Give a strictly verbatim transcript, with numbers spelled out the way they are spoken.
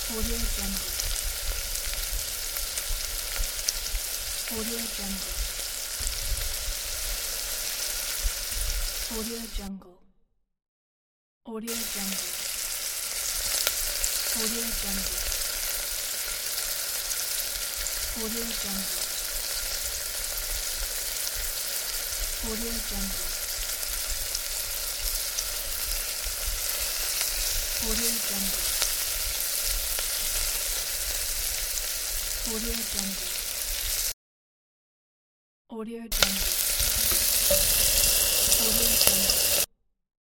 Audio Jungle. Audio Jungle. Audio Jungle. Audio Jungle. Audio Jungle. Audio Jungle. Audio Jungle. Audio Jungle. Audio Jungle. Audio Jungle. Audio Jungle.